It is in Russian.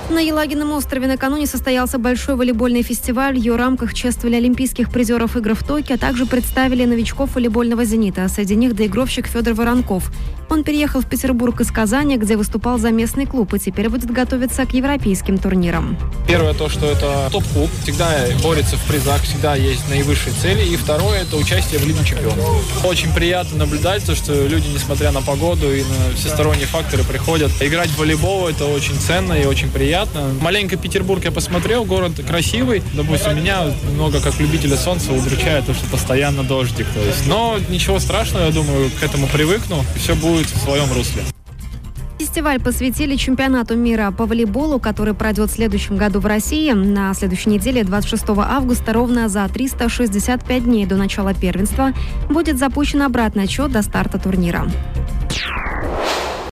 На Елагином острове накануне состоялся большой волейбольный фестиваль. В ее рамках чествовали олимпийских призеров игр в Токио, а также представили новичков волейбольного «Зенита». Среди них доигровщик Федор Воронков. Он переехал в Петербург из Казани, где выступал за местный клуб, и теперь будет готовиться к европейским турнирам. Первое то, что это топ-клуб, всегда борется в призах, всегда есть наивысшие цели. И второе, это участие в Лиге чемпионов. Очень приятно наблюдать, то, что люди, несмотря на погоду и на всесторонние факторы, приходят. Играть в волейбол — это очень ценно и очень приятно. Маленько Петербург я посмотрел, город красивый. Допустим, меня много как любителя солнца удручает то, что постоянно дождик. Но ничего страшного, я думаю, к этому привыкну, и все будет в своем русле. Фестиваль посвятили чемпионату мира по волейболу, который пройдет в следующем году в России. На следующей неделе, 26 августа, ровно за 365 дней до начала первенства, будет запущен обратный отсчет до старта турнира.